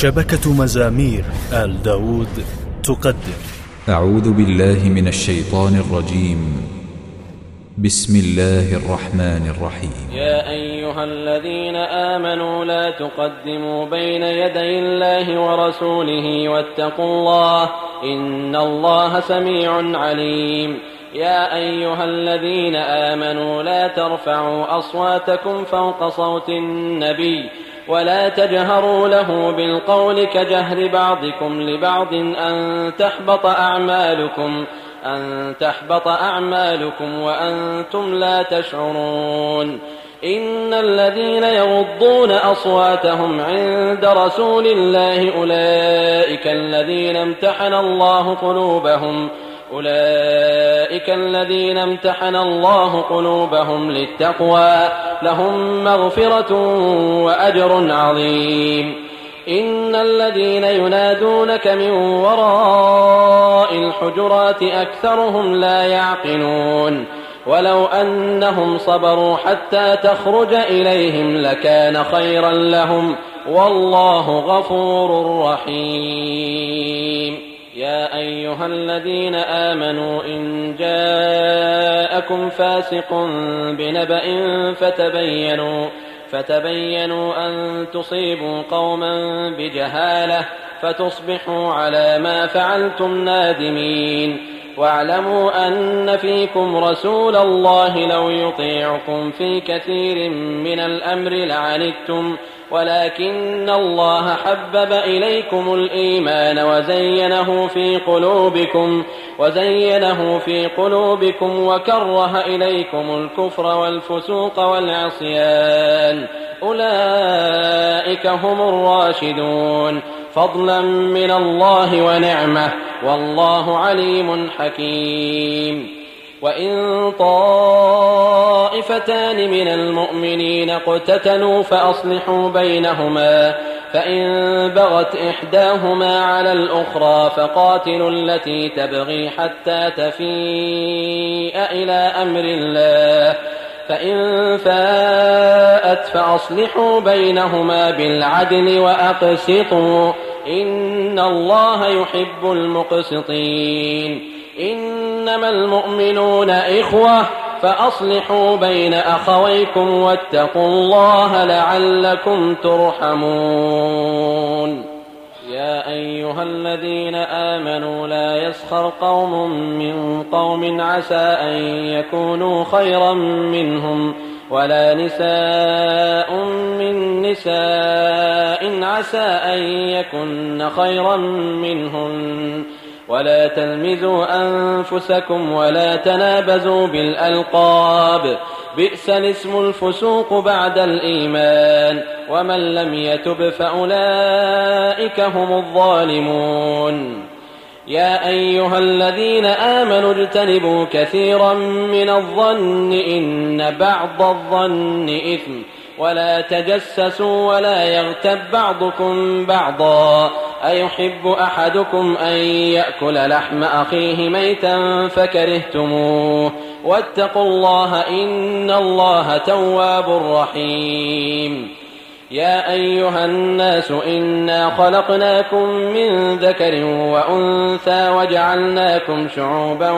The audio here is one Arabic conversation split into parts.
شبكة مزامير آل داود تقدم. أعوذ بالله من الشيطان الرجيم. بسم الله الرحمن الرحيم. يا أيها الذين آمنوا لا تقدموا بين يدي الله ورسوله واتقوا الله إن الله سميع عليم. يا أيها الذين آمنوا لا ترفعوا أصواتكم فوق صوت النبي ولا تجهروا له بالقول كجهر بعضكم لبعض أن تحبط أعمالكم وأنتم لا تشعرون. إن الذين يغضون أصواتهم عند رسول الله أولئك الذين امتحن الله قلوبهم للتقوى لهم مغفرة وأجر عظيم. إن الذين ينادونك من وراء الحجرات أكثرهم لا يعقلون ولو أنهم صبروا حتى تخرج إليهم لكان خيرا لهم والله غفور رحيم. يا أيها الذين آمنوا إن جاءكم فاسق بنبأ فتبينوا أن تصيبوا قوما بجهالة فتصبحوا على ما فعلتم نادمين. واعلموا أن فيكم رسول الله لو يطيعكم في كثير من الأمر لعنتم ولكن الله حبب إليكم الإيمان وزينه في قلوبكم وكره إليكم الكفر والفسوق والعصيان أولئك هم الراشدون فضلا من الله ونعمة والله عليم حكيم. وإن طائفتان من المؤمنين اقتتلوا فأصلحوا بينهما فإن بغت إحداهما على الأخرى فقاتلوا التي تبغي حتى تفيء إلى أمر الله فإن فاءت فأصلحوا بينهما بالعدل وأقسطوا إن الله يحب المقسطين. إنما المؤمنون إخوة فأصلحوا بين أخويكم واتقوا الله لعلكم ترحمون. يا أيها الذين آمنوا لا يسخر قوم من قوم عسى أن يكونوا خيرا منهم ولا نساء من نساء عسى أن يكن خيرا منهن ولا تلمزوا أنفسكم ولا تنابزوا بالألقاب بئس الاسم الفسوق بعد الإيمان ومن لم يتب فأولئك هم الظالمون. يا أيها الذين آمنوا اجتنبوا كثيرا من الظن إن بعض الظن إثم ولا تجسسوا ولا يغتب بعضكم بعضا أيحب أحدكم أن يأكل لحم أخيه ميتا فكرهتموه واتقوا الله إن الله تواب رحيم. يا أيها الناس إنا خلقناكم من ذكر وأنثى وجعلناكم شعوبا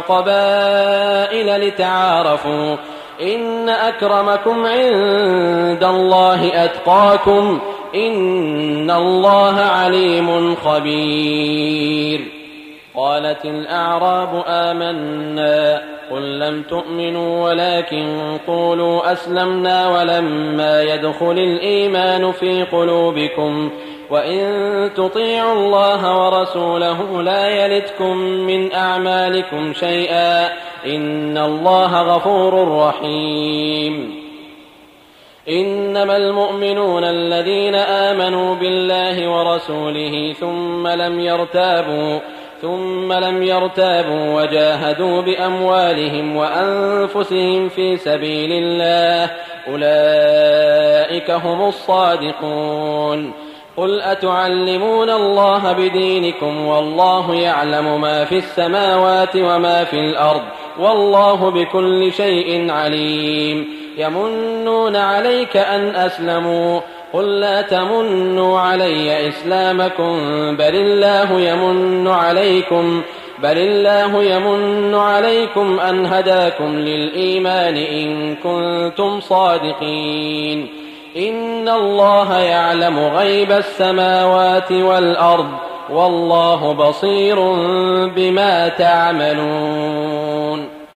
وقبائل لتعارفوا إن أكرمكم عند الله أتقاكم إن الله عليم خبير. قالت الأعراب آمنا قل لم تؤمنوا ولكن قولوا أسلمنا ولما يدخل الإيمان في قلوبكم وإن تطيعوا الله ورسوله لا يلتكم من أعمالكم شيئا إن الله غفور رحيم. إنما المؤمنون الذين آمنوا بالله ورسوله ثم لم يرتابوا وجاهدوا بأموالهم وأنفسهم في سبيل الله أولئك هم الصادقون. قل أتعلمون الله بدينكم والله يعلم ما في السماوات وما في الأرض والله بكل شيء عليم. يمنون عليك أن أسلموا قل لا تمنوا علي إسلامكم بل الله يمن عليكم أن هداكم للإيمان إن كنتم صادقين إن الله يعلم غيب السماوات والأرض والله بصير بما تعملون